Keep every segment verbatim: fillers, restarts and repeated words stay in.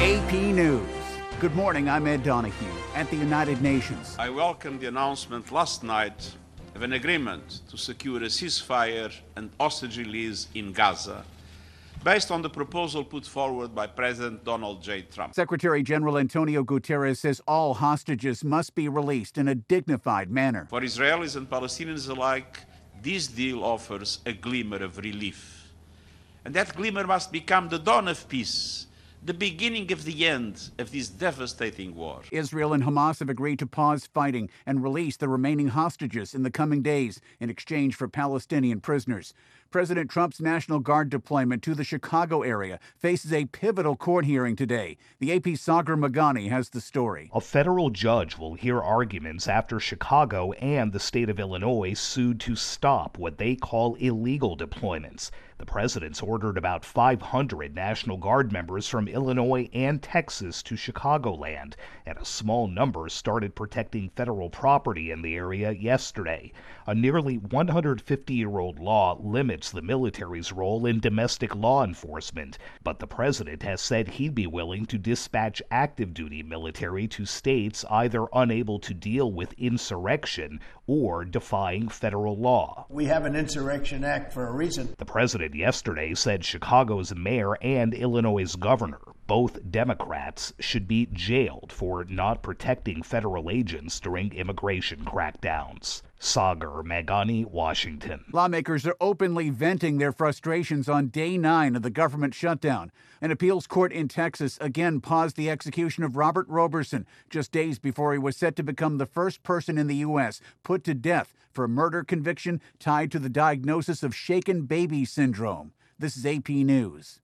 A P News. Good morning, I'm Ed Donahue. At the United Nations, I welcome the announcement last night of an agreement to secure a ceasefire and hostage release in Gaza, based on the proposal put forward by President Donald J. Trump. Secretary General Antonio Guterres says all hostages must be released in a dignified manner. For Israelis and Palestinians alike, this deal offers a glimmer of relief. And that glimmer must become the dawn of peace, the beginning of the end of this devastating war. Israel and Hamas have agreed to pause fighting and release the remaining hostages in the coming days in exchange for Palestinian prisoners. President Trump's National Guard deployment to the Chicago area faces a pivotal court hearing today. The A P's Sagar Meghani has the story. A federal judge will hear arguments after Chicago and the state of Illinois sued to stop what they call illegal deployments. The president's ordered about five hundred National Guard members from Illinois and Texas to Chicagoland, and a small number started protecting federal property in the area yesterday. A nearly one hundred fifty-year-old law limits the military's role in domestic law enforcement, but the president has said he'd be willing to dispatch active-duty military to states either unable to deal with insurrection or defying federal law. We have an Insurrection Act for a reason. The president yesterday said Chicago's mayor and Illinois' governor, both Democrats, should be jailed for not protecting federal agents during immigration crackdowns. Sagar Meghani, Washington. Lawmakers are openly venting their frustrations on day nine of the government shutdown. An appeals court in Texas again paused the execution of Robert Roberson just days before he was set to become the first person in the U S put to death for a murder conviction tied to the diagnosis of shaken baby syndrome. This is A P News.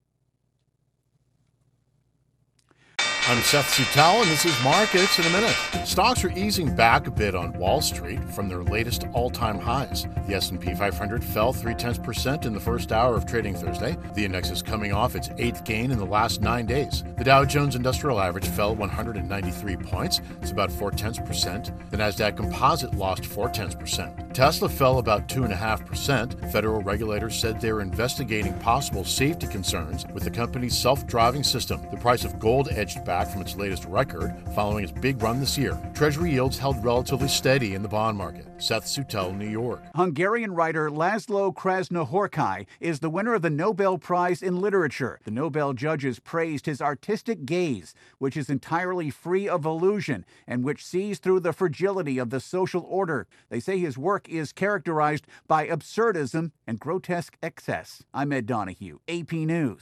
I'm Seth Sutell, and this is Markets in a Minute. Stocks are easing back a bit on Wall Street from their latest all-time highs. The S and P five hundred fell three-tenths percent in the first hour of trading Thursday. The index is coming off its eighth gain in the last nine days. The Dow Jones Industrial Average fell one hundred ninety-three points. It's about four-tenths percent. The Nasdaq Composite lost four-tenths percent. Tesla fell about two point five percent. Federal regulators said they were investigating possible safety concerns with the company's self-driving system. The price of gold edged back from its latest record following its big run this year. Treasury yields held relatively steady in the bond market. Seth Sutell, New York. Hungarian writer Laszlo Krasznahorkai is the winner of the Nobel Prize in Literature. The Nobel judges praised his artistic gaze, which is entirely free of illusion and which sees through the fragility of the social order. They say his work is characterized by absurdism and grotesque excess. I'm Ed Donahue, A P News.